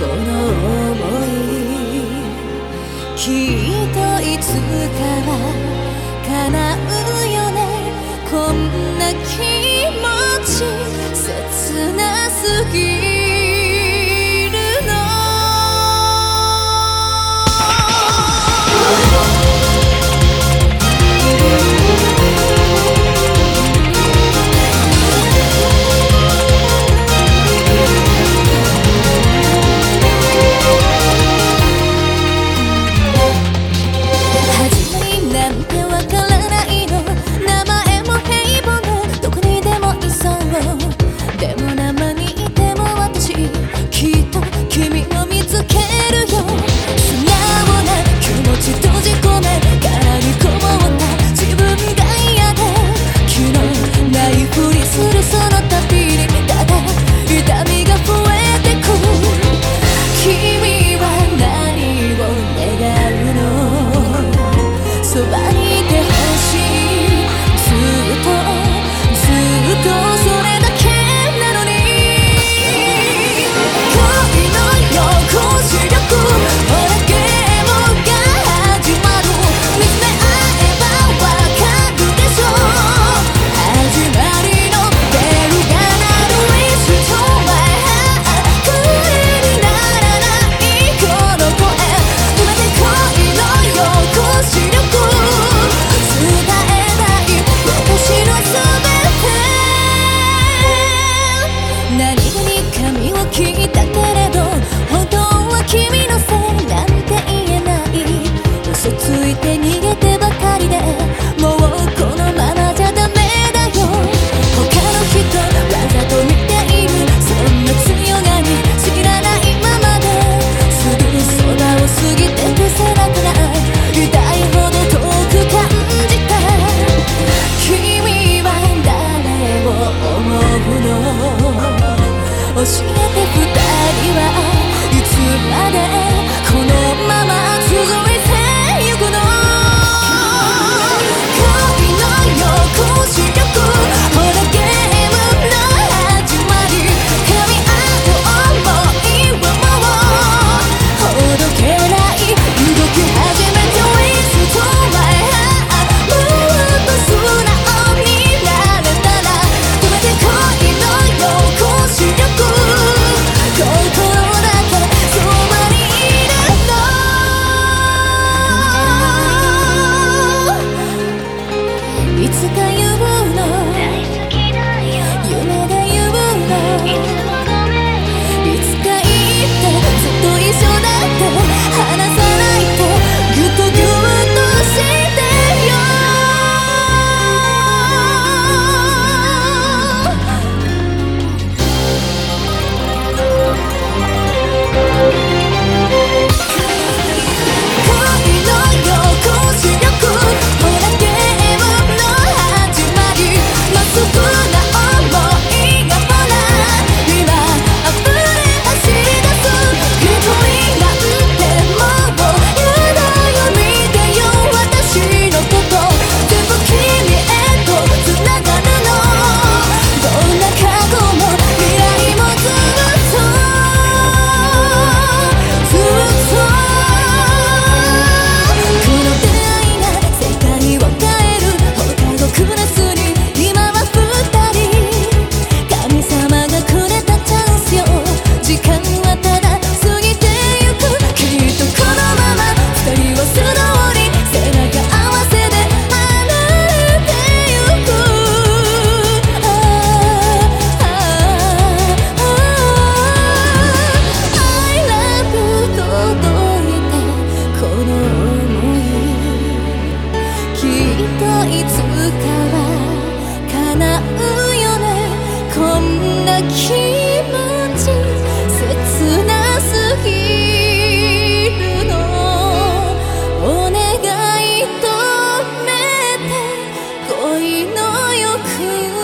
の想い、きっといつかは叶うよね。こんな気持ち切なすぎ教えて二人はいつまでこのまま続いてゆくの。恋の抑止力、ほらゲームの始まり、噛み合う想いはもうほどけない、動き始めて With my heart、 もっと素直になれたら止めて恋の抑止力、心だけそばにいるの。いつか言うの夢で言うの、いつか言ってずっと一緒だって離さないとギュッとギュッとしてよ。いつかは叶うよね。こんな気持ち切なすぎるの。お願い止めて恋の欲